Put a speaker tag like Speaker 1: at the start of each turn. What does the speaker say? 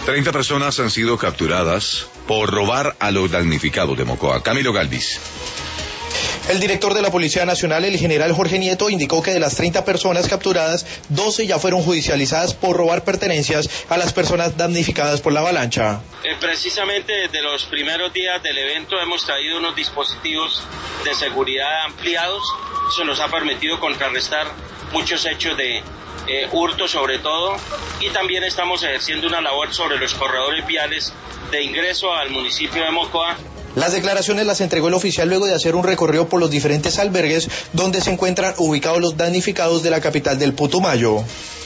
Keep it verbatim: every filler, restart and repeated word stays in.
Speaker 1: treinta personas han sido capturadas por robar a los damnificados de Mocoa. Camilo Galvis.
Speaker 2: El director de la Policía Nacional, el general Jorge Nieto, indicó que de las treinta personas capturadas, doce ya fueron judicializadas por robar pertenencias a las personas damnificadas por la avalancha.
Speaker 3: Eh, precisamente desde los primeros días del evento hemos traído unos dispositivos de seguridad ampliados. Eso nos ha permitido contrarrestar muchos hechos de eh, hurto sobre todo, y también estamos ejerciendo una labor sobre los corredores viales de ingreso al municipio de Mocoa.
Speaker 2: Las declaraciones las entregó el oficial luego de hacer un recorrido por los diferentes albergues donde se encuentran ubicados los damnificados de la capital del Putumayo.